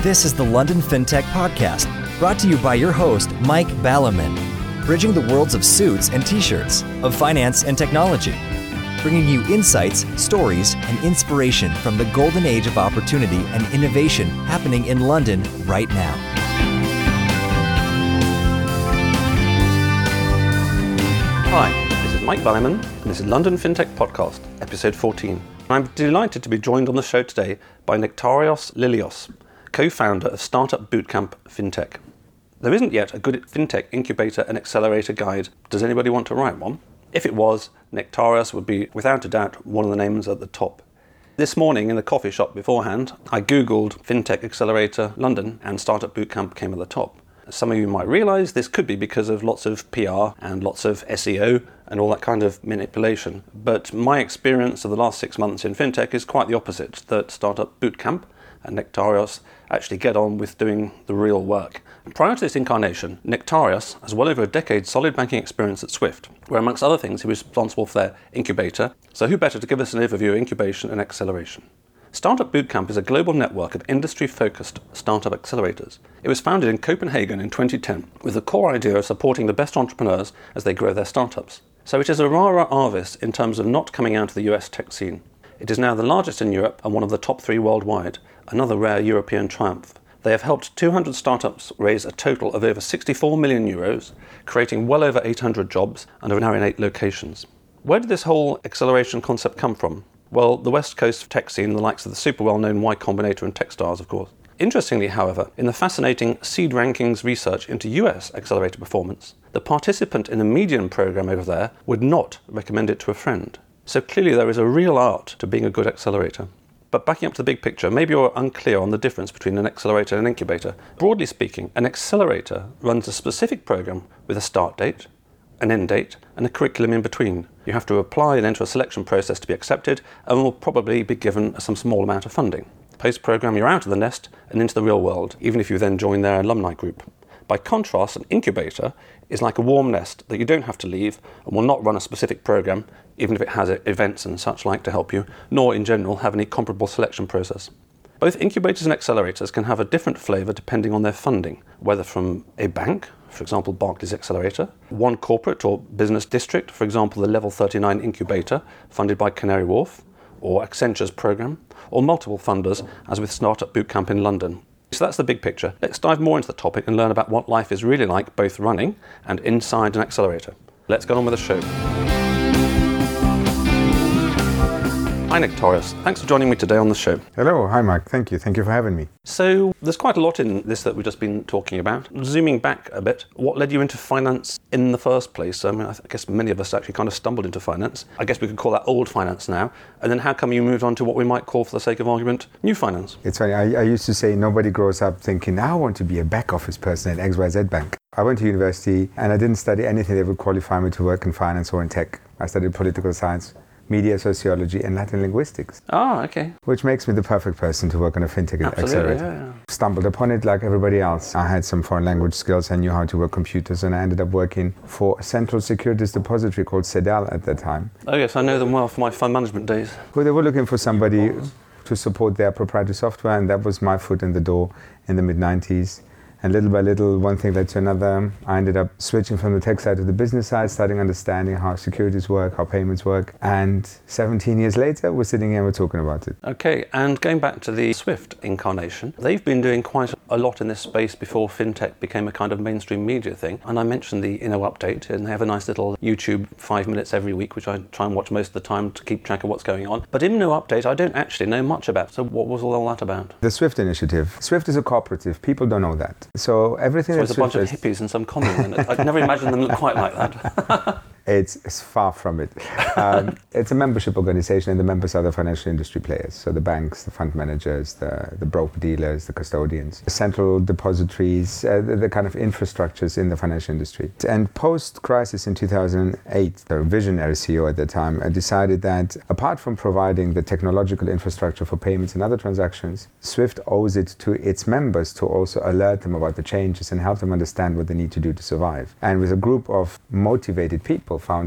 This is the London FinTech Podcast, brought to you by your host, Mike Ballerman, bridging the worlds of suits and t-shirts, of finance and technology, bringing you insights, stories, and inspiration from the golden age of opportunity and innovation happening in London right now. Hi, this is Mike Ballerman, and this is London FinTech Podcast, episode 14. I'm delighted to be joined on the show today by Nektarios Lilios, co-founder of Startup Bootcamp FinTech. There isn't yet a good FinTech incubator and accelerator guide. Does anybody want to write one? If it was, Nektarios would be, without a doubt, one of the names at the top. This morning in the coffee shop beforehand, I googled FinTech Accelerator London and Startup Bootcamp came at the top. Some of you might realise this could be because of lots of PR and lots of SEO and all that kind of manipulation. But my experience of the last 6 months in FinTech is quite the opposite, that Startup Bootcamp and Nektarios actually get on with doing the real work. Prior to this incarnation, Nektarios has well over a decade's solid banking experience at Swift, where amongst other things he was responsible for their incubator. So who better to give us an overview of incubation and acceleration? Startup Bootcamp is a global network of industry-focused startup accelerators. It was founded in Copenhagen in 2010 with the core idea of supporting the best entrepreneurs as they grow their startups. So it is a rara avis in terms of not coming out of the US tech scene. It is now the largest in Europe and one of the top 3 worldwide, another rare European triumph. They have helped 200 startups raise a total of over 64 million euros, creating well over 800 jobs and are now in 8 locations. Where did this whole acceleration concept come from? Well, the West Coast tech scene, the likes of the super well-known Y Combinator and Techstars, of course. Interestingly, however, in the fascinating Seed Rankings research into US accelerator performance, the participant in the Median program over there would not recommend it to a friend. So clearly there is a real art to being a good accelerator. But backing up to the big picture, maybe you're unclear on the difference between an accelerator and an incubator. Broadly speaking, an accelerator runs a specific program with a start date, an end date, and a curriculum in between. You have to apply and enter a selection process to be accepted, and will probably be given some small amount of funding. Post-program, you're out of the nest and into the real world, even if you then join their alumni group. By contrast, an incubator is like a warm nest that you don't have to leave and will not run a specific program, even if it has events and such like to help you, nor in general have any comparable selection process. Both incubators and accelerators can have a different flavour depending on their funding, whether from a bank, for example Barclays Accelerator, one corporate or business district, for example the Level 39 Incubator funded by Canary Wharf, or Accenture's programme, or multiple funders as with Startup Bootcamp in London. So that's the big picture. Let's dive more into the topic and learn about what life is really like both running and inside an accelerator. Let's get on with the show. Hi Nektarios, thanks for joining me today on the show. Hello, hi Mike, thank you for having me. So there's quite a lot in this that we've just been talking about. Zooming back a bit, what led you into finance in the first place? I mean, I guess many of us actually kind of stumbled into finance. I guess we could call that old finance now. And then how come you moved on to what we might call, for the sake of argument, new finance? It's funny, I used to say nobody grows up thinking, I want to be a back office person at XYZ Bank. I went to university and I didn't study anything that would qualify me to work in finance or in tech. I studied political science, media sociology and Latin linguistics. Oh, okay. Which makes me the perfect person to work on a FinTech accelerator. Yeah. Stumbled upon it like everybody else. I had some foreign language skills, I knew how to work computers, and I ended up working for a central securities depository called CEDAL at that time. Oh yes, I know them well from my fund management days. Well, they were looking for somebody to support their proprietary software, and that was my foot in the door in the mid-90s. And little by little, one thing led to another. I ended up switching from the tech side to the business side, starting understanding how securities work, how payments work. And 17 years later, we're sitting here and we're talking about it. Okay, and going back to the Swift incarnation, they've been doing quite a lot in this space before FinTech became a kind of mainstream media thing. And I mentioned the Update, and they have a nice little YouTube 5 minutes every week, which I try and watch most of the time to keep track of what's going on. But Update, I don't actually know much about. So what was all that about? The Swift initiative. Swift is a cooperative. People don't know that. So everything so it's a bunch of hippies and some commune. I'd never imagined them look quite like that. It's far from it. It's a membership organization, and the members are the financial industry players. So the banks, the fund managers, the broker dealers, the custodians, the central depositories, the kind of infrastructures in the financial industry. And post-crisis in 2008, the visionary CEO at the time decided that apart from providing the technological infrastructure for payments and other transactions, Swift owes it to its members to also alert them about the changes and help them understand what they need to do to survive. And with a group of motivated people founded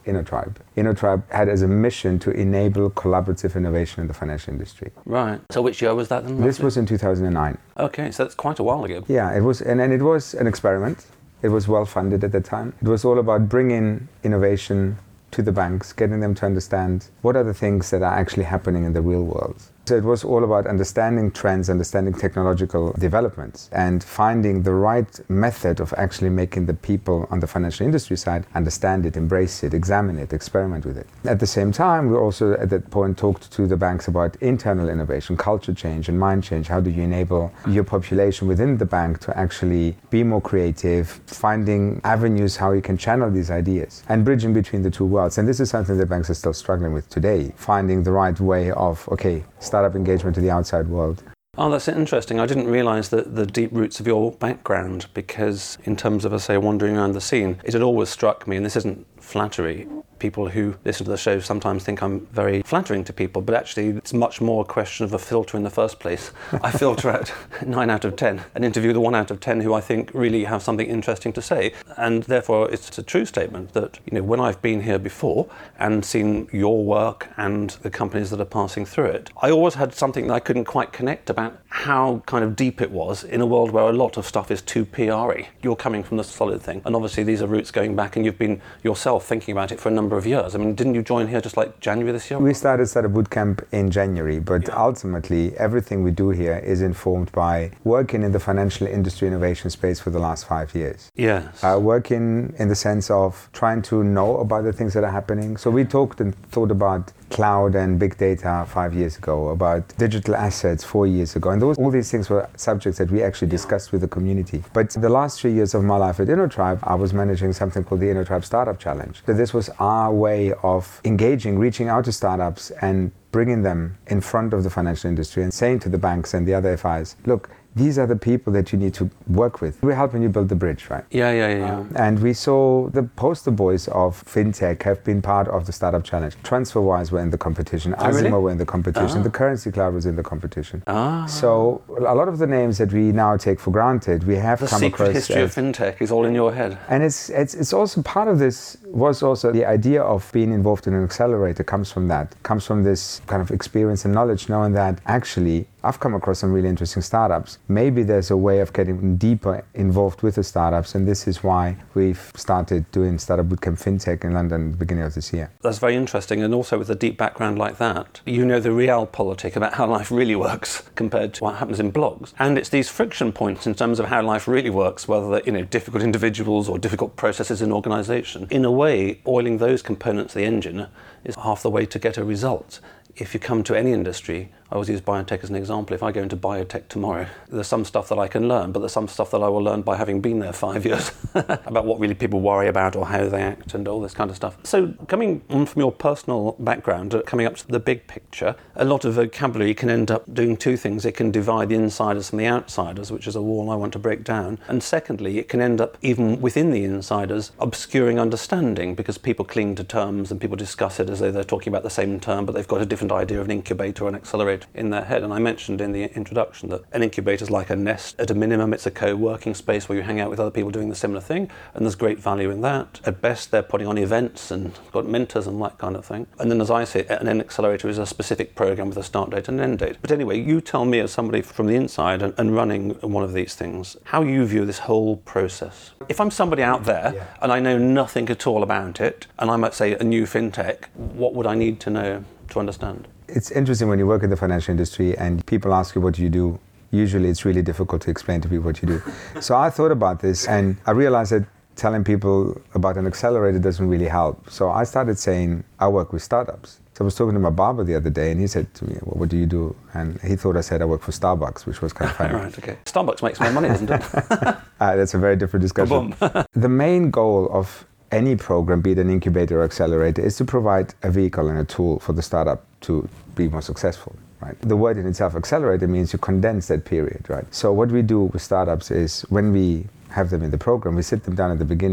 InnoTribe. InnoTribe had as a mission to enable collaborative innovation in the financial industry. Right. So which year was that then? This was in 2009. Okay, so that's quite a while ago. Yeah, it was, and it was an experiment. It was well funded at the time. It was all about bringing innovation to the banks, getting them to understand what are the things that are actually happening in the real world. So it was all about understanding trends, understanding technological developments, and finding the right method of actually making the people on the financial industry side understand it, embrace it, examine it, experiment with it. At the same time, we also at that point talked to the banks about internal innovation, culture change and mind change. How do you enable your population within the bank to actually be more creative, finding avenues how you can channel these ideas and bridging between the two worlds. And this is something that banks are still struggling with today, finding the right way of, okay, startup engagement to the outside world. Oh, that's interesting. I didn't realise the deep roots of your background, because in terms of, say, wandering around the scene, it had always struck me, and this isn't flattery, people who listen to the show sometimes think I'm very flattering to people, but actually it's much more a question of a filter in the first place. I filter out 9 out of 10 and interview the 1 out of 10 who I think really have something interesting to say, and therefore it's a true statement that, you know, when I've been here before and seen your work and the companies that are passing through it, I always had something that I couldn't quite connect about how kind of deep it was in a world where a lot of stuff is too PR-y. You're coming from the solid thing, and obviously these are roots going back, and you've been yourself thinking about it for a number of years. I mean, didn't you join here just like January this year? We started Startup Bootcamp in January, but ultimately everything we do here is informed by working in the financial industry innovation space for the last 5 years. Yes. Working in the sense of trying to know about the things that are happening. So we talked and thought about cloud and big data 5 years ago, about digital assets 4 years ago, and all these things were subjects that we actually discussed with the community. But the last 3 years of my life at InnoTribe, I was managing something called the InnoTribe Startup Challenge. So this was our way of engaging, reaching out to startups and bringing them in front of the financial industry and saying to the banks and the other FIs, look, these are the people that you need to work with. We're helping you build the bridge, right? Yeah. And we saw the poster boys of fintech have been part of the Startup Challenge. TransferWise were in the competition. Azima were in the competition. The Currency Cloud was in the competition. So a lot of the names that we now take for granted, we have come across. The secret history of fintech is all in your head. And it's also part of this was also the idea of being involved in an accelerator comes from that, comes from this kind of experience and knowledge, knowing that actually I've come across some really interesting startups. Maybe there's a way of getting deeper involved with the startups, and this is why we've started doing Startup Bootcamp FinTech in London at the beginning of this year. That's very interesting, and also with a deep background like that, you know the realpolitik about how life really works compared to what happens in blogs. And it's these friction points in terms of how life really works, whether they're, you know, difficult individuals or difficult processes in organisation. In a way, oiling those components of the engine is half the way to get a result. If you come to any industry, I always use biotech as an example. If I go into biotech tomorrow, there's some stuff that I can learn, but there's some stuff that I will learn by having been there 5 years about what really people worry about or how they act and all this kind of stuff. So coming on from your personal background, coming up to the big picture, a lot of vocabulary can end up doing two things. It can divide the insiders from the outsiders, which is a wall I want to break down. And secondly, it can end up, even within the insiders, obscuring understanding, because people cling to terms and people discuss it as though they're talking about the same term, but they've got a different idea of an incubator or an accelerator in their head. And I mentioned in the introduction that an incubator is like a nest. At a minimum, it's a co-working space where you hang out with other people doing the similar thing, and there's great value in that. At best, they're putting on events and got mentors and that kind of thing. And then, as I say, an accelerator is a specific program with a start date and an end date. But anyway, you tell me, as somebody from the inside and running one of these things, how you view this whole process. If I'm somebody out there and I know nothing at all about it, and I might say a new fintech, what would I need to know to understand? It's interesting when you work in the financial industry and people ask you what you do. Usually it's really difficult to explain to people what you do. So I thought about this and I realized that telling people about an accelerator doesn't really help. So I started saying I work with startups. So I was talking to my barber the other day and he said to me, well, what do you do? And he thought I said I work for Starbucks, which was kind of funny. Right, okay. Starbucks makes more money, doesn't it? That's a very different discussion. The main goal of any program, be it an incubator or accelerator, is to provide a vehicle and a tool for the startup to be more successful, right? The word in itself, accelerator, means you condense that period, right? So what we do with startups is when we have them in the program, we sit them down at the beginning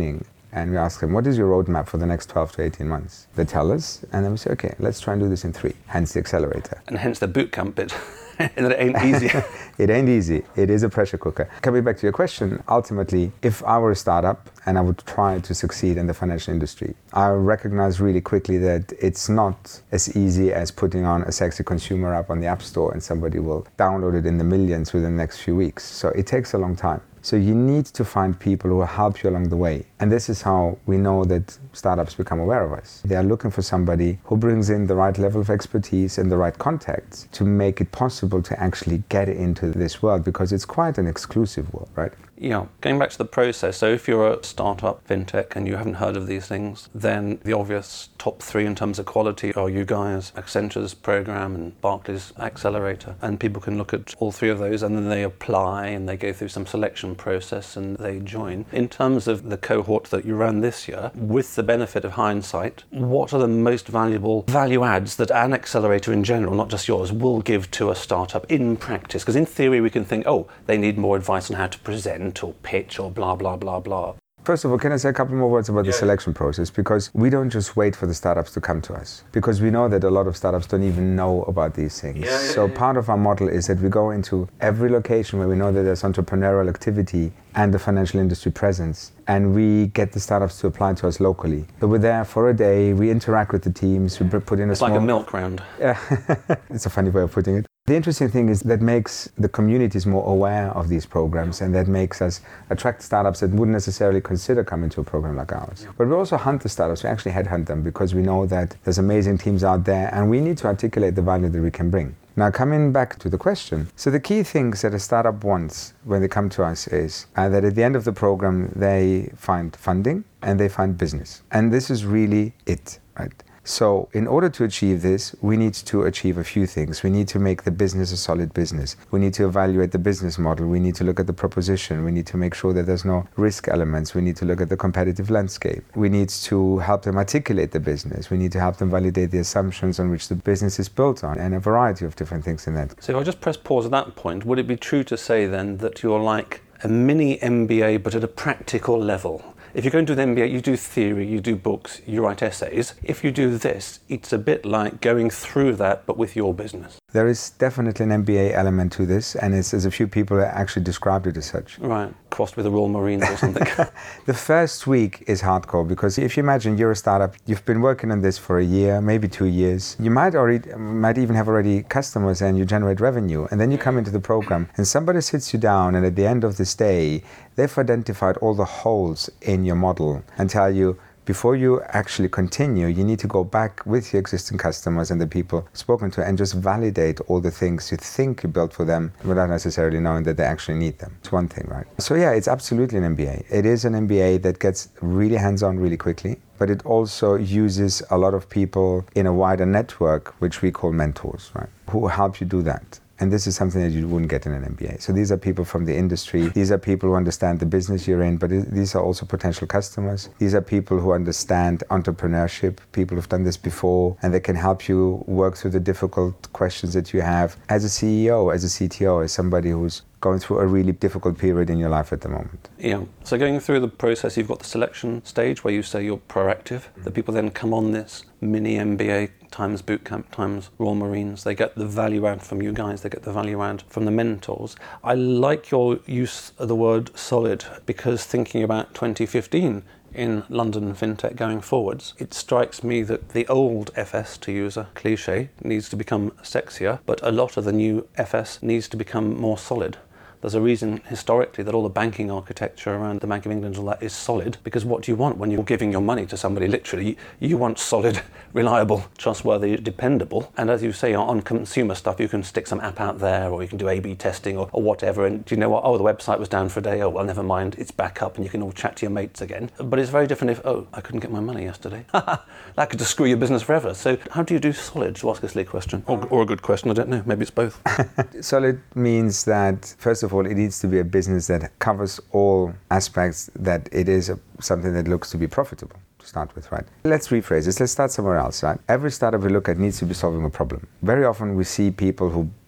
And we ask them, what is your roadmap for the next 12 to 18 months? They tell us, and then we say, okay, let's try and do this in 3, hence the accelerator. And hence the bootcamp bit. And it ain't easy. It ain't easy. It is a pressure cooker. Coming back to your question, ultimately, if I were a startup and I would try to succeed in the financial industry, I recognize really quickly that it's not as easy as putting on a sexy consumer app on the App Store and somebody will download it in the millions within the next few weeks. So it takes a long time. So you need to find people who will help you along the way. And this is how we know that startups become aware of us. They are looking for somebody who brings in the right level of expertise and the right contacts to make it possible to actually get into this world, because it's quite an exclusive world, right? Yeah, going back to the process, so if you're a startup fintech and you haven't heard of these things, then the obvious top 3 in terms of quality are you guys, Accenture's program and Barclays Accelerator. And people can look at all 3 of those and then they apply and they go through some selection process and they join. In terms of the cohort that you ran this year, with the benefit of hindsight, what are the most valuable value adds that an accelerator in general, not just yours, will give to a startup in practice? Because in theory we can think, oh, they need more advice on how to present or pitch or blah, blah, blah, blah. First of all, can I say a couple more words about the selection process? Because we don't just wait for the startups to come to us, because we know that a lot of startups don't even know about these things. So part of our model is that we go into every location where we know that there's entrepreneurial activity and the financial industry presence, and we get the startups to apply to us locally. So we're there for a day, we interact with the teams, we put in it's like a milk round. Yeah, it's a funny way of putting it. The interesting thing is that makes the communities more aware of these programs, and that makes us attract startups that wouldn't necessarily consider coming to a program like ours. But we also hunt the startups. We actually headhunt them because we know that there's amazing teams out there and we need to articulate the value that we can bring. Now, coming back to the question, so the key things that a startup wants when they come to us is that at the end of the program they find funding and they find business. And this is really it, right? So in order to achieve this, we need to achieve a few things. We need to make the business a solid business. We need to evaluate the business model. We need to look at the proposition. We need to make sure that there's no risk elements. We need to look at the competitive landscape. We need to help them articulate the business. We need to help them validate the assumptions on which the business is built on, and a variety of different things in that. So if I just press pause at that point, would it be true to say then that you're like a mini MBA but at a practical level? If you're going to do an MBA, you do theory, you do books, you write essays. If you do this, it's a bit like going through that, but with your business. There is definitely an MBA element to this, and there's a few people that actually described it as such. Right, crossed with the Royal Marines or something. The first week is hardcore, because if you imagine you're a startup, you've been working on this for a year, maybe 2 years. You might even have already customers and you generate revenue, and then you come into the program and somebody sits you down, and at the end of this day, they've identified all the holes in your model and tell you, before you actually continue, you need to go back with your existing customers and the people spoken to and just validate all the things you think you built for them without necessarily knowing that they actually need them. It's one thing, right? So yeah, it's absolutely an MBA. It is an MBA that gets really hands-on really quickly, but it also uses a lot of people in a wider network, which we call mentors, right? Who help you do that. And this is something that you wouldn't get in an MBA. So these are people from the industry. These are people who understand the business you're in, but these are also potential customers. These are people who understand entrepreneurship, people who've done this before, and they can help you work through the difficult questions that you have as a CEO, as a CTO, as somebody who's going through a really difficult period in your life at the moment. Yeah. So going through the process, you've got the selection stage where you say you're proactive. The people then come on this mini MBA times bootcamp times Royal Marines. They get the value add from you guys. They get the value add from the mentors. I like your use of the word solid, because thinking about 2015 in London FinTech going forwards, it strikes me that the old FS, to use a cliche, needs to become sexier, but a lot of the new FS needs to become more solid. There's a reason historically that all the banking architecture around the Bank of England and all that is solid, because what do you want when you're giving your money to somebody? Literally, you want solid, reliable, trustworthy, dependable. And as you say, on consumer stuff, you can stick some app out there, or you can do A/B testing or whatever. And do you know what? Oh, the website was down for a day. Oh, well, never mind. It's back up and you can all chat to your mates again. But it's very different if, oh, I couldn't get my money yesterday. That could just screw your business forever. So how do you do solid, to ask a silly question? Or a good question, I don't know. Maybe it's both. Solid means that, first of all, it needs to be a business that covers all aspects, that it is something that looks to be profitable to start with, right? Let's rephrase this. Let's start somewhere else, right? Every startup we look at needs to be solving a problem. Very often we see people who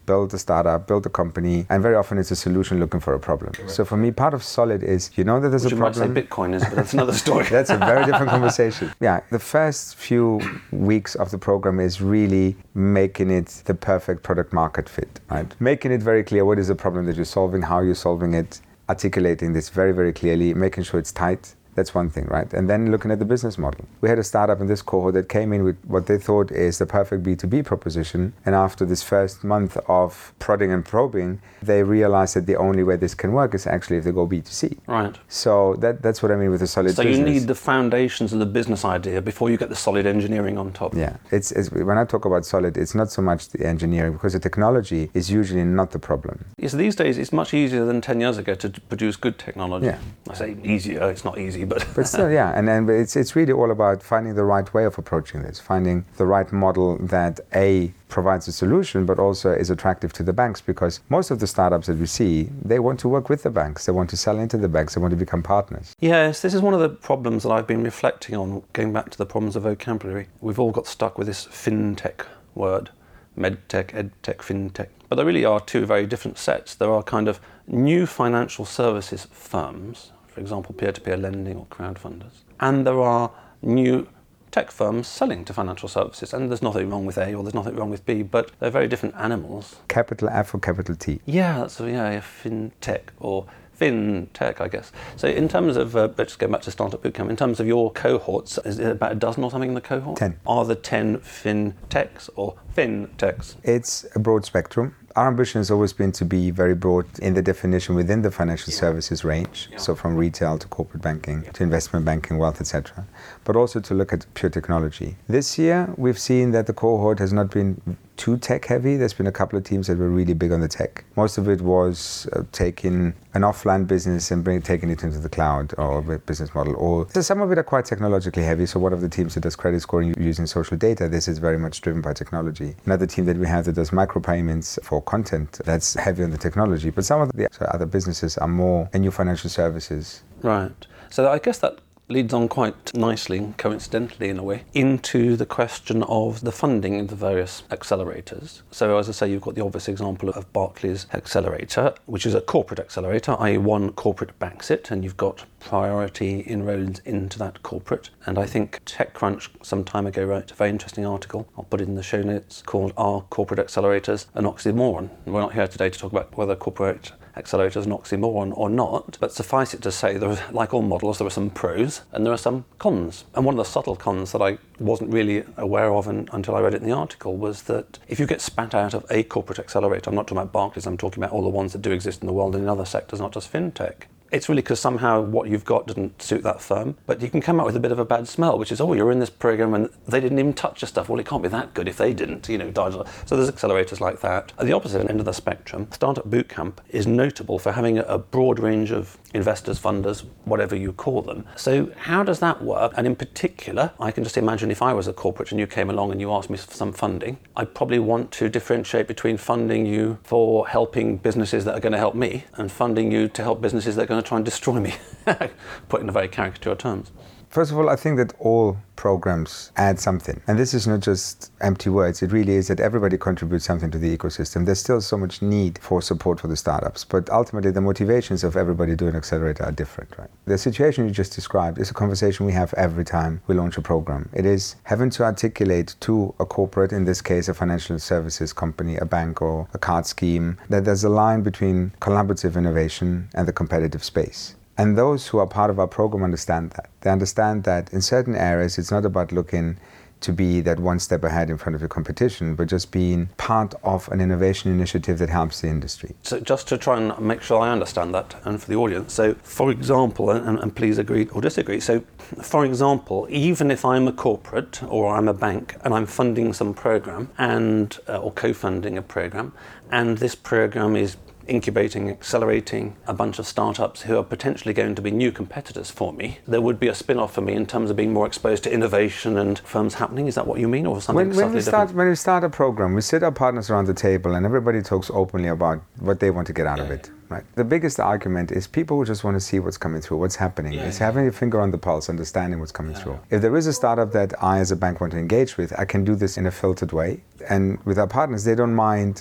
build a startup, build a company, and very often it's a solution looking for a problem. So for me, part of Solid is, you know that there's Which a you might say problem. Bitcoin is, but that's another story. That's a very different conversation. Yeah, the first few weeks of the program is really making it the perfect product market fit, right? Making it very clear what is the problem that you're solving, how you're solving it, articulating this very, very clearly, making sure it's tight. That's one thing, right? And then looking at the business model. We had a startup in this cohort that came in with what they thought is the perfect B2B proposition. And after this first month of prodding and probing, they realized that the only way this can work is actually if they go B2C. Right. So that's what I mean with a solid So business. you need the foundations of the business idea before you get the solid engineering on top. Yeah, it's when I talk about solid, it's not so much the engineering, because the technology is usually not the problem. Yes, these days it's much easier than 10 years ago to produce good technology. Yeah. I say easier, it's not easy, but Still, yeah, and then it's really all about finding the right way of approaching this, finding the right model that provides a solution, but also is attractive to the banks, because most of the startups that we see, they want to work with the banks, they want to sell into the banks, they want to become partners. Yes, this is one of the problems that I've been reflecting on, going back to the problems of vocabulary. We've all got stuck with this fintech word, medtech, edtech, fintech. But there really are two very different sets. There are kind of new financial services firms, for example, peer-to-peer lending or crowdfunders. And there are new tech firms selling to financial services. And there's nothing wrong with A or there's nothing wrong with B, but they're very different animals. Capital F or capital T? Yeah, that's fintech or fintech, I guess. So in terms of, let's go back to Startup Bootcamp, in terms of your cohorts, is it about a dozen or something in the cohort? 10. Are there 10 fintechs or fintechs? It's a broad spectrum. Our ambition has always been to be very broad in the definition within the financial services range, so from retail to corporate banking to investment banking, wealth, etc., but also to look at pure technology. This year, we've seen that the cohort has not been too tech heavy. There's been a couple of teams that were really big on the tech. Most of it was taking an offline business and taking it into the cloud or a business model. Or so some of it are quite technologically heavy. So one of the teams that does credit scoring using social data, this is very much driven by technology. Another team that we have that does micropayments for content, that's heavy on the technology. But some of the other businesses are more new financial services. Right. So I guess that leads on quite nicely, coincidentally in a way, into the question of the funding in the various accelerators. So as I say, you've got the obvious example of Barclays Accelerator, which is a corporate accelerator, i.e. one corporate backs it, and you've got priority inroads into that corporate. And I think TechCrunch some time ago wrote a very interesting article, I'll put it in the show notes, called Are Corporate Accelerators an Oxymoron? We're not here today to talk about whether corporate accelerators is an oxymoron or not, but suffice it to say, there are, like all models, there are some pros and there are some cons. And one of the subtle cons that I wasn't really aware of until I read it in the article was that if you get spat out of a corporate accelerator, I'm not talking about Barclays, I'm talking about all the ones that do exist in the world and in other sectors, not just fintech. It's really because somehow what you've got doesn't suit that firm, but you can come out with a bit of a bad smell, which is, oh, you're in this program and they didn't even touch your stuff. Well, it can't be that good if they didn't, So there's accelerators like that. At the opposite end of the spectrum, Startup Bootcamp is notable for having a broad range of investors, funders, whatever you call them. So how does that work? And in particular, I can just imagine if I was a corporate and you came along and you asked me for some funding, I'd probably want to differentiate between funding you for helping businesses that are going to help me and funding you to help businesses that are going to try and destroy me, put in a very caricature terms. First of all, I think that all programs add something. And this is not just empty words. It really is that everybody contributes something to the ecosystem. There's still so much need for support for the startups. But ultimately, the motivations of everybody doing Accelerator are different, right? The situation you just described is a conversation we have every time we launch a program. It is having to articulate to a corporate, in this case, a financial services company, a bank or a card scheme, that there's a line between collaborative innovation and the competitive space. And those who are part of our program understand that. They understand that in certain areas, it's not about looking to be that one step ahead in front of your competition, but just being part of an innovation initiative that helps the industry. So just to try and make sure I understand that, and for the audience, so for example, and please agree or disagree, so for example, even if I'm a corporate or I'm a bank and I'm funding some program and or co-funding a program, and this program is incubating, accelerating a bunch of startups who are potentially going to be new competitors for me, there would be a spin-off for me in terms of being more exposed to innovation and firms happening. Is that what you mean, or something different? When we start a program, we sit our partners around the table and everybody talks openly about what they want to get out of it. Right. The biggest argument is people who just want to see what's coming through, what's happening. It's having a finger on the pulse, understanding what's coming through. If there is a startup that I as a bank want to engage with, I can do this in a filtered way. And with our partners, they don't mind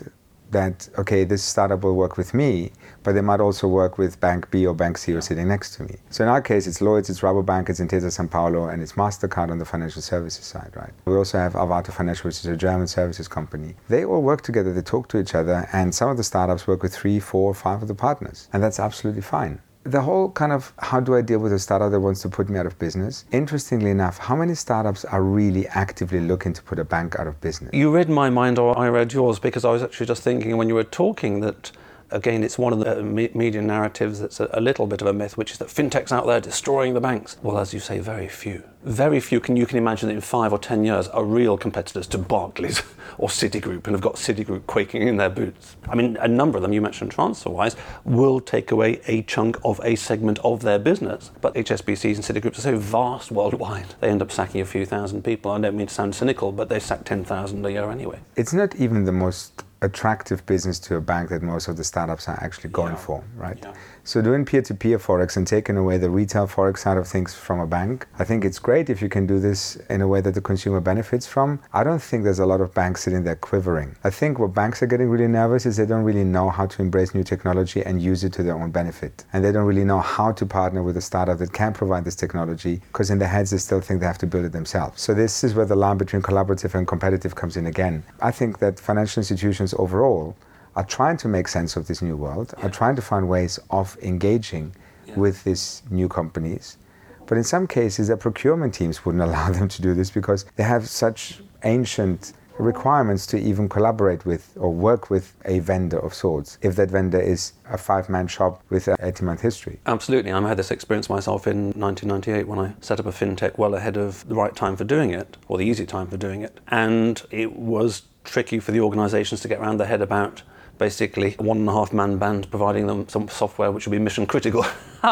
that, okay, this startup will work with me, but they might also work with Bank B or Bank C who are sitting next to me. So in our case, it's Lloyds, it's Rabobank, it's Intesa Sanpaolo, and it's MasterCard on the financial services side, right? We also have Arvato Financial, which is a German services company. They all work together, they talk to each other, and some of the startups work with 3, 4, 5 of the partners, and that's absolutely fine. The whole kind of, how do I deal with a startup that wants to put me out of business? Interestingly enough, how many startups are really actively looking to put a bank out of business? You read my mind, or I read yours, because I was actually just thinking when you were talking that, again, it's one of the media narratives that's a little bit of a myth, which is that fintech's out there destroying the banks. Well, as you say, very few. Very few you can imagine that in 5 or 10 years are real competitors to Barclays or Citigroup and have got Citigroup quaking in their boots. I mean, a number of them, you mentioned TransferWise, will take away a chunk of a segment of their business. But HSBCs and Citigroups are so vast worldwide, they end up sacking a few thousand people. I don't mean to sound cynical, but they sack 10,000 a year anyway. It's not even the most attractive business to a bank that most of the startups are actually going for, right? Yeah. So doing peer-to-peer Forex and taking away the retail Forex side of things from a bank, I think it's great if you can do this in a way that the consumer benefits from. I don't think there's a lot of banks sitting there quivering. I think what banks are getting really nervous is they don't really know how to embrace new technology and use it to their own benefit. And they don't really know how to partner with a startup that can provide this technology, because in their heads they still think they have to build it themselves. So this is where the line between collaborative and competitive comes in again. I think that financial institutions overall are trying to make sense of this new world, are trying to find ways of engaging with these new companies. But in some cases, their procurement teams wouldn't allow them to do this because they have such ancient requirements to even collaborate with or work with a vendor of sorts, if that vendor is a 5-man shop with an 18-month history. Absolutely. I had this experience myself in 1998 when I set up a fintech well ahead of the right time for doing it, or the easy time for doing it. And it was tricky for the organisations to get around their head about basically a 1.5-man band providing them some software which would be mission critical.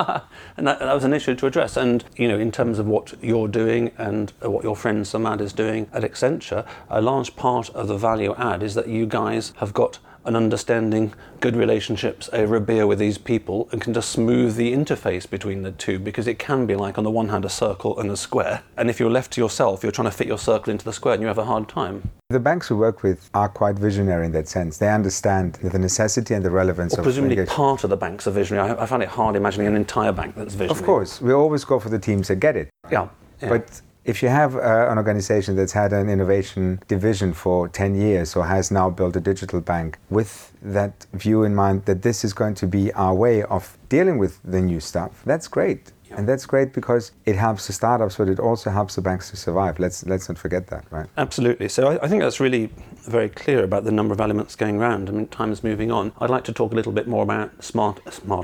And that was an issue to address. And, you know, in terms of what you're doing and what your friend Samad is doing at Accenture, a large part of the value add is that you guys have got an understanding, good relationships over a beer with these people, and can just smooth the interface between the two, because it can be like, on the one hand, a circle and a square, and if you're left to yourself, you're trying to fit your circle into the square and you have a hard time. The banks we work with are quite visionary in that sense. They understand the necessity and the relevance of presumably engagement. Part of the banks are visionary. I find it hard imagining an entire bank that's visionary. Of course, we always go for the teams that get it. Yeah. But if you have an organization that's had an innovation division for 10 years or has now built a digital bank with that view in mind that this is going to be our way of dealing with the new stuff, that's great. And that's great because it helps the startups, but it also helps the banks to survive. Let's not forget that, right? Absolutely. So I think that's really very clear about the number of elements going around. I mean, time is moving on. I'd like to talk a little bit more about Startup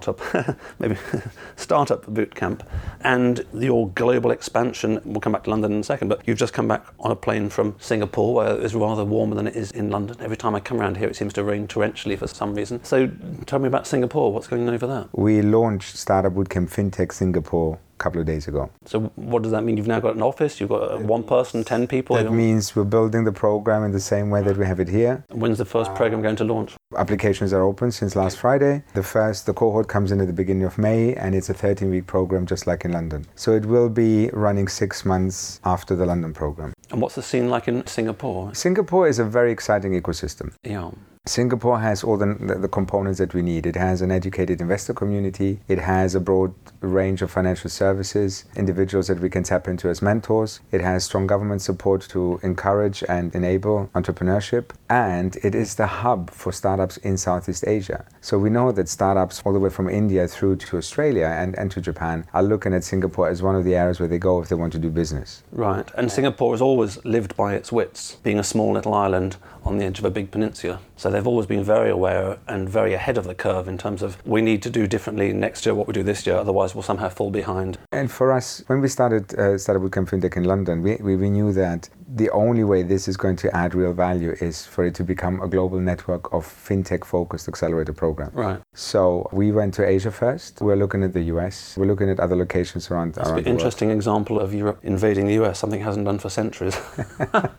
Bootcamp and your global expansion. We'll come back to London in a second, but you've just come back on a plane from Singapore, where it's rather warmer than it is in London. Every time I come around here, it seems to rain torrentially for some reason. So tell me about Singapore. What's going on over there? We launched Startup Bootcamp Fintech Singapore a couple of days ago. So what does that mean? You've now got an office? You've got one person, 10 people? That means we're building the program in the same way that we have it here. When's the first program going to launch? Applications are open since last Friday. The cohort comes in at the beginning of May, and it's a 13-week program just like in London. So it will be running 6 months after the London program. And what's the scene like in Singapore? Singapore is a very exciting ecosystem. Yeah. Singapore has all the components that we need. It has an educated investor community. It has a broad range of financial services, individuals that we can tap into as mentors. It has strong government support to encourage and enable entrepreneurship. And it is the hub for startups in Southeast Asia. So we know that startups all the way from India through to Australia and to Japan are looking at Singapore as one of the areas where they go if they want to do business. Right. And Singapore has always lived by its wits, being a small little island on the edge of a big peninsula. So they've always been very aware and very ahead of the curve in terms of, we need to do differently next year what we do this year, otherwise we'll somehow fall behind. And for us, when we started Bootcamp Fintech in London, we knew that the only way this is going to add real value is for it to become a global network of fintech-focused accelerator programs. Right. So we went to Asia first. We're looking at the US. We're looking at other locations around the world. It's an interesting example of Europe invading the US, something it hasn't done for centuries.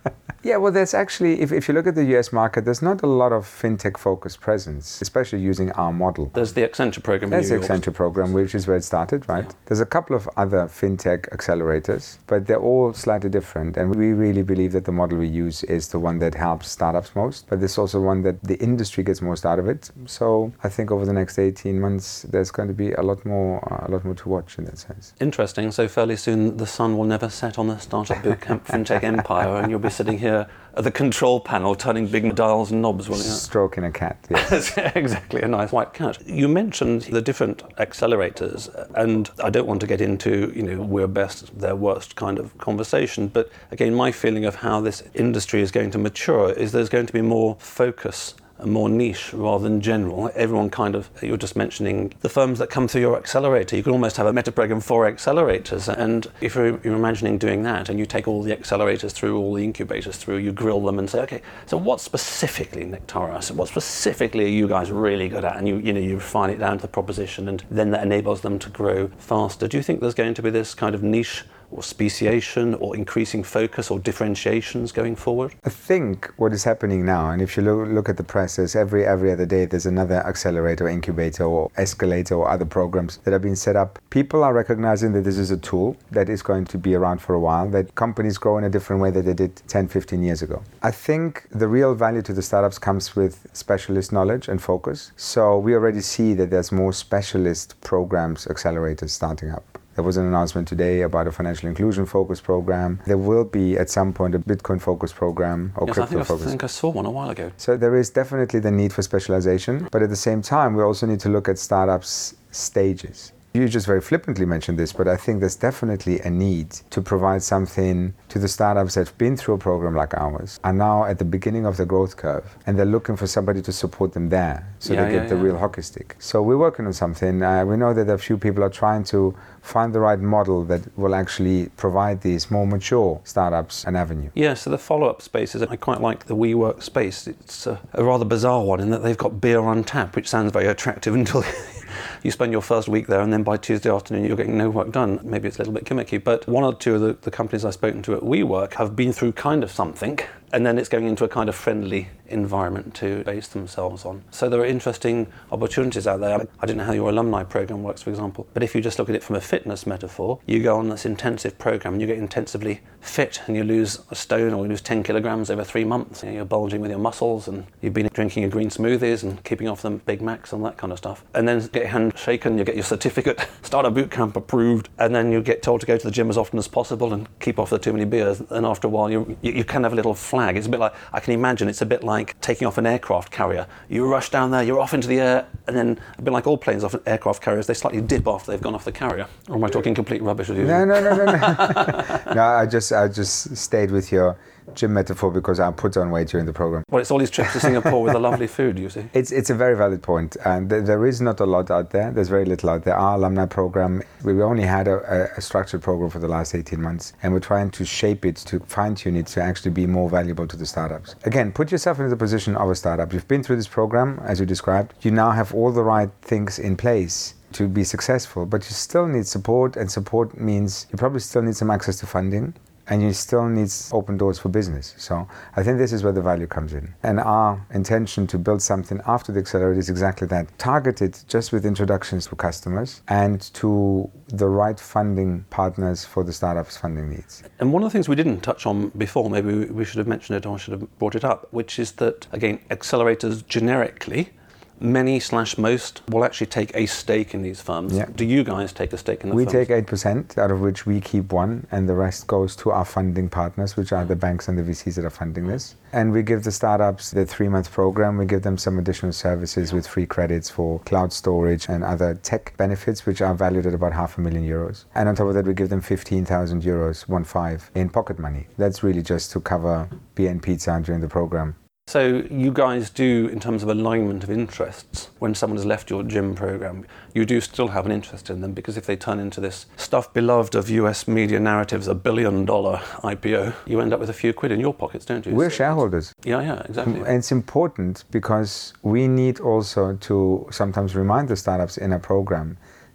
Yeah, well, there's actually, if you look at the US market, there's not a lot of fintech-focused presence, especially using our model. There's the Accenture program. There's the Accenture program, which is where it started, right? Yeah. There's a couple of other fintech accelerators, but they're all slightly different. And we really believe that the model we use is the one that helps startups most, but it's also one that the industry gets most out of it. So I think over the next 18 months, there's going to be a lot more to watch in that sense. Interesting. So fairly soon, the sun will never set on the Startup Bootcamp fintech empire, and you'll be sitting here at the control panel, turning big dials and knobs, won't you? Stroking a cat, yes. Exactly, a nice white cat. You mentioned the different accelerators, and I don't want to get into, we're best, they're worst kind of conversation, but again, my feeling of how this industry is going to mature is there's going to be more focus and more niche rather than general. Everyone you're just mentioning the firms that come through your accelerator. You can almost have a meta program for accelerators. And if you're imagining doing that and you take all the accelerators through, all the incubators through, you grill them and say, okay, so what specifically, Nectarios, what specifically are you guys really good at? And you refine it down to the proposition, and then that enables them to grow faster. Do you think there's going to be this kind of niche or speciation or increasing focus or differentiations going forward? I think what is happening now, and if you look at the press, there's every other day there's another accelerator, incubator or escalator or other programs that are being set up. People are recognizing that this is a tool that is going to be around for a while, that companies grow in a different way than they did 10, 15 years ago. I think the real value to the startups comes with specialist knowledge and focus. So we already see that there's more specialist programs, accelerators starting up. There was an announcement today about a financial inclusion focused program. There will be at some point a Bitcoin focused program or crypto focused. I think I saw one a while ago. So there is definitely the need for specialization, but at the same time, we also need to look at startups' stages. You just very flippantly mentioned this, but I think there's definitely a need to provide something to the startups that have been through a program like ours, are now at the beginning of the growth curve, and they're looking for somebody to support them there, so they get the real hockey stick. So we're working on something. We know that a few people are trying to find the right model that will actually provide these more mature startups an avenue. Yeah, so the follow-up spaces, I quite like the WeWork space. It's a rather bizarre one in that they've got beer on tap, which sounds very attractive until you spend your first week there, and then by Tuesday afternoon you're getting no work done. Maybe it's a little bit gimmicky, but one or two of the companies I've spoken to at WeWork have been through kind of something, and then it's going into a kind of friendly environment to base themselves on. So there are interesting opportunities out there. I don't know how your alumni program works, for example, but if you just look at it from a fitness metaphor, you go on this intensive program and you get intensively fit and you lose a stone or you lose 10 kilograms over 3 months. You're bulging with your muscles and you've been drinking your green smoothies and keeping off them Big Macs and that kind of stuff. And then get your hand shaken, you get your certificate, start a boot camp approved, and then you get told to go to the gym as often as possible and keep off the too many beers. And after a while, you kind of have a little flag. It's a bit like, I can imagine it's a bit like taking off an aircraft carrier. You rush down there, you're off into the air, and then a bit like all planes off aircraft carriers, they slightly dip after they've gone off the carrier. Or am I talking complete rubbish with you? No. No, I just stayed with your gym metaphor because I put on weight during the program. Well, it's all these trips to Singapore with the lovely food, you see. It's a very valid point. And there is not a lot out there. There's very little out there. Our alumni program, we only had a structured program for the last 18 months, and we're trying to shape it, to fine-tune it to actually be more valuable to the startups. Again, put yourself into the position of a startup. You've been through this program, as you described. You now have all the right things in place to be successful, but you still need support, and support means you probably still need some access to funding, and you still need open doors for business. So I think this is where the value comes in. And our intention to build something after the accelerator is exactly that, targeted just with introductions to customers and to the right funding partners for the startups' funding needs. And one of the things we didn't touch on before, maybe we should have mentioned it or I should have brought it up, which is that, again, accelerators generically, many/most will actually take a stake in these firms. Yeah. Do you guys take a stake in the firms? We take 8%, out of which we keep 1%, and the rest goes to our funding partners, which are the banks and the VCs that are funding this. And we give the startups the 3-month program. We give them some additional services with free credits for cloud storage and other tech benefits, which are valued at about €500,000. And on top of that, we give them €15,000, 1.5, in pocket money. That's really just to cover beer and pizza during the program. So you guys do, in terms of alignment of interests, when someone has left your gym program, you do still have an interest in them, because if they turn into this stuff beloved of US media narratives, $1 billion IPO, you end up with a few quid in your pockets, don't you? We're shareholders. Yeah, exactly. And it's important because we need also to sometimes remind the startups in a program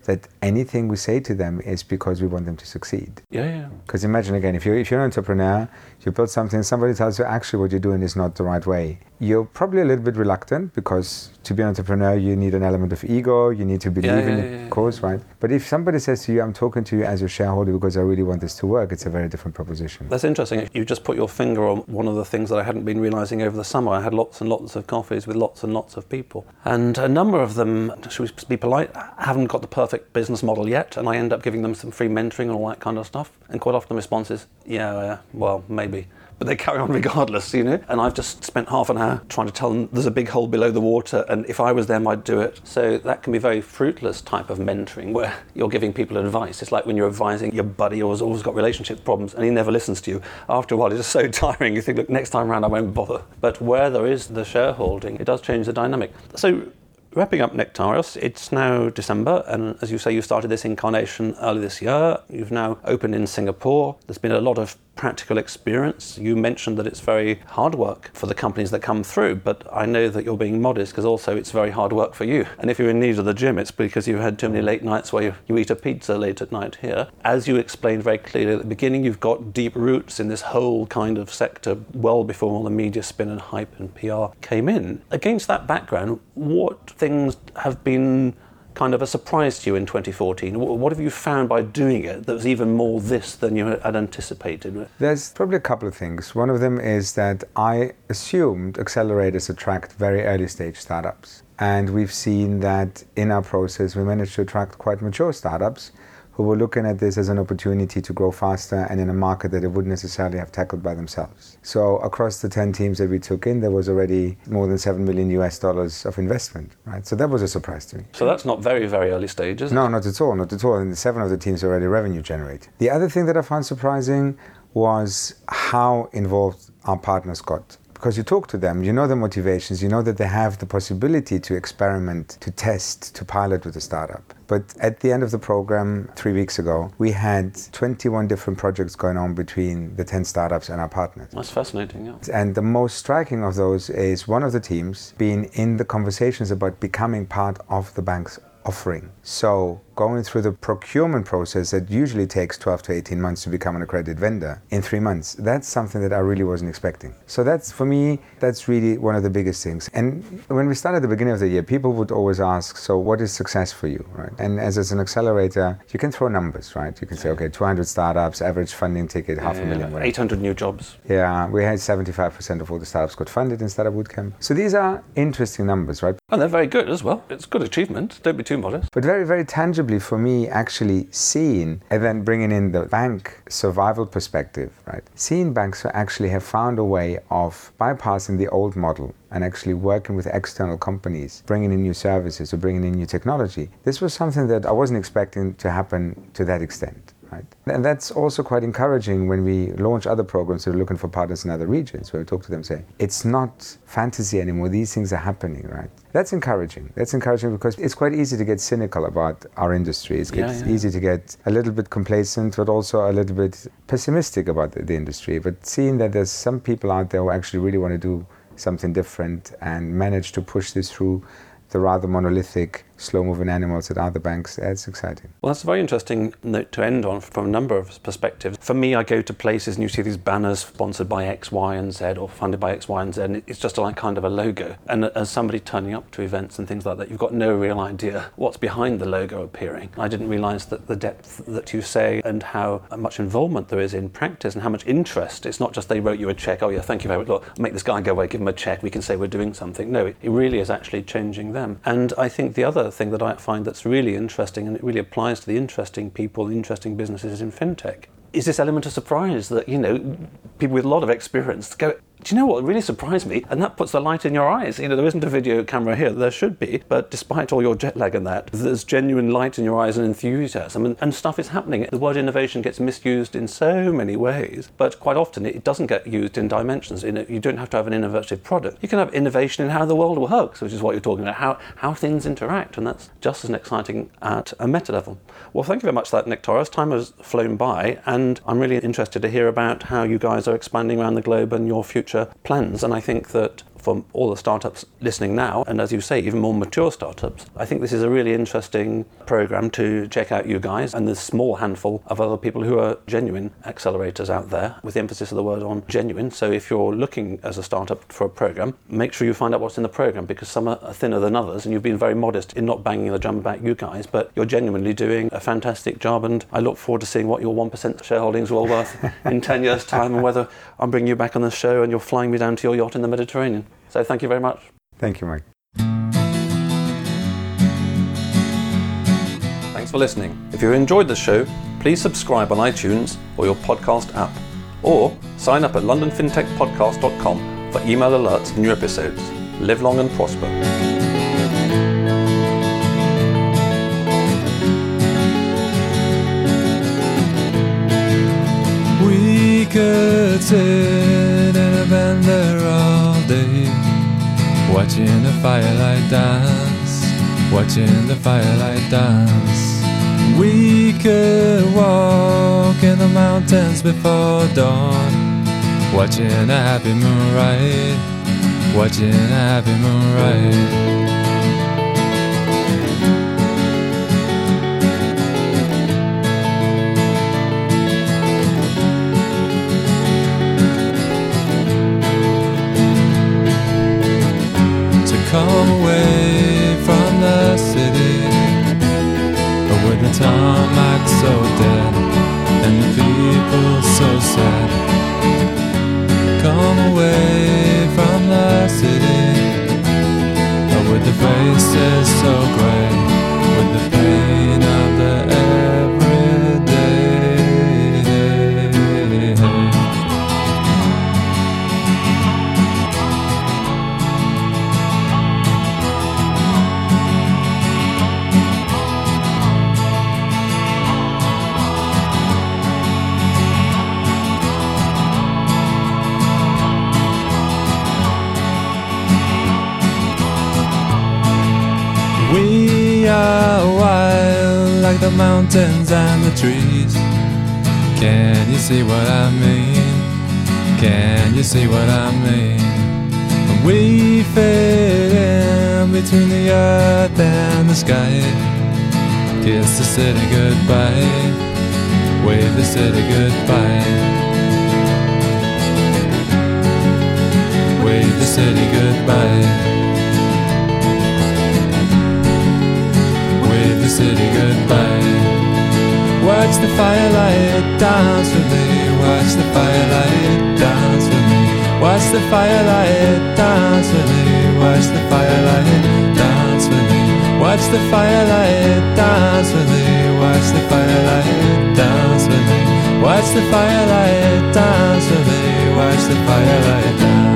that anything we say to them is because we want them to succeed. Yeah. Because imagine again, if you're an entrepreneur, you build something, somebody tells you actually what you're doing is not the right way. You're probably a little bit reluctant because to be an entrepreneur, you need an element of ego, you need to believe in the cause, right? But if somebody says to you, I'm talking to you as your shareholder because I really want this to work, it's a very different proposition. That's interesting. You just put your finger on one of the things that I hadn't been realising over the summer. I had lots and lots of coffees with lots and lots of people. And a number of them, should we be polite, haven't got the perfect business model yet, and I end up giving them some free mentoring and all that kind of stuff. And quite often the response is, yeah, well, maybe. But they carry on regardless, you know. And I've just spent half an hour trying to tell them there's a big hole below the water, and if I was them, I'd do it. So that can be very fruitless type of mentoring, where you're giving people advice. It's like when you're advising your buddy who's always got relationship problems, and he never listens to you. After a while, it's just so tiring. You think, look, next time around, I won't bother. But where there is the shareholding, it does change the dynamic. So, wrapping up Nectarios, it's now December, and as you say, you started this incarnation early this year. You've now opened in Singapore. There's been a lot of practical experience. You mentioned that it's very hard work for the companies that come through, but I know that you're being modest because also it's very hard work for you. And if you're in need of the gym, it's because you've had too many late nights where you eat a pizza late at night here. As you explained very clearly at the beginning, you've got deep roots in this whole kind of sector well before all the media spin and hype and PR came in. Against that background, what things have been kind of a surprise to you in 2014? What have you found by doing it that was even more this than you had anticipated? There's probably a couple of things. One of them is that I assumed accelerators attract very early stage startups. And we've seen that in our process, we managed to attract quite mature startups who were looking at this as an opportunity to grow faster and in a market that they wouldn't necessarily have tackled by themselves. So across the 10 teams that we took in, there was already more than $7 million of investment, right? So that was a surprise to me. So that's not very, very early stages. No, not at all, not at all. And 7 of the teams already revenue generate. The other thing that I found surprising was how involved our partners got. Because you talk to them, you know their motivations, you know that they have the possibility to experiment, to test, to pilot with a startup. But at the end of the program, 3 weeks ago, we had 21 different projects going on between the 10 startups and our partners. That's fascinating, yeah. And the most striking of those is one of the teams being in the conversations about becoming part of the bank's offering. So going through the procurement process that usually takes 12 to 18 months to become an accredited vendor in 3 months, that's something that I really wasn't expecting. So that's, for me, that's really one of the biggest things. And when we started at the beginning of the year, people would always ask, so what is success for you, right? And as an accelerator, you can throw numbers, right? You can say, okay, 200 startups, average funding ticket, $500,000. 800 new jobs. Yeah, we had 75% of all the startups got funded in Startup Bootcamp. So these are interesting numbers, right? And they're very good as well. It's a good achievement. Don't be too modest. But very, very tangibly for me, actually seeing, and then bringing in the bank survival perspective, right? Seeing banks who actually have found a way of bypassing the old model and actually working with external companies, bringing in new services or bringing in new technology. This was something that I wasn't expecting to happen to that extent. Right. And that's also quite encouraging when we launch other programs that are looking for partners in other regions, where we talk to them and say, it's not fantasy anymore, these things are happening, right? That's encouraging. That's encouraging because it's quite easy to get cynical about our industry. It's easy to get a little bit complacent, but also a little bit pessimistic about the industry. But seeing that there's some people out there who actually really want to do something different and manage to push this through the rather monolithic, slow-moving animals at other banks, that's exciting. Well, that's a very interesting note to end on from a number of perspectives. For me, I go to places and you see these banners sponsored by X, Y, and Z or funded by X, Y, and Z, and it's just like kind of a logo. And as somebody turning up to events and things like that, you've got no real idea what's behind the logo appearing. I didn't realise that the depth that you say and how much involvement there is in practice and how much interest. It's not just they wrote you a check, oh yeah, thank you very much, look, make this guy go away, give him a check, we can say we're doing something. No, it really is actually changing them. And I think the other thing that I find that's really interesting, and it really applies to the interesting people, the interesting businesses in fintech, is this element of surprise that, you know, people with a lot of experience go, do you know what really surprised me? And that puts the light in your eyes. You know, there isn't a video camera here. There should be. But despite all your jet lag and that, there's genuine light in your eyes and enthusiasm. And stuff is happening. The word innovation gets misused in so many ways. But quite often it doesn't get used in dimensions. You know, you don't have to have an innovative product. You can have innovation in how the world works, which is what you're talking about, how things interact. And that's just as exciting at a meta level. Well, thank you very much for that, Nectarios. Time has flown by. And I'm really interested to hear about how you guys are expanding around the globe and your future plans. And I think that for all the startups listening now, and as you say, even more mature startups. I think this is a really interesting program to check out, you guys, and there's a small handful of other people who are genuine accelerators out there, with the emphasis of the word on genuine. So if you're looking as a startup for a program, make sure you find out what's in the program, because some are thinner than others, and you've been very modest in not banging the drum about you guys, but you're genuinely doing a fantastic job, and I look forward to seeing what your 1% shareholdings will worth in 10 years' time, and whether I'm bringing you back on the show and you're flying me down to your yacht in the Mediterranean. So thank you very much. Thank you, Mike. Thanks for listening. If you enjoyed the show, please subscribe on iTunes or your podcast app, or sign up at londonfintechpodcast.com for email alerts of new episodes. Live long and prosper. We could sit in a bend there all day, watching the firelight dance, watching the firelight dance. We could walk in the mountains before dawn, watching a happy moonrise, watching a happy moonrise. Come away from the city, with the tarmac so dead and the people so sad. Come away from the city, with the faces so grey, with the pain of the everyday. We are wild like the mountains and the trees. Can you see what I mean? Can you see what I mean? We fit in between the earth and the sky. Kiss the city goodbye, wave the city goodbye, wave the city goodbye. The city goodbye. Watch the firelight dance with me, watch the firelight dance with me, watch the firelight dance with me, watch the firelight dance with me, watch the firelight dance with me, watch the firelight dance with me, watch the firelight dance with me, watch the firelight dance.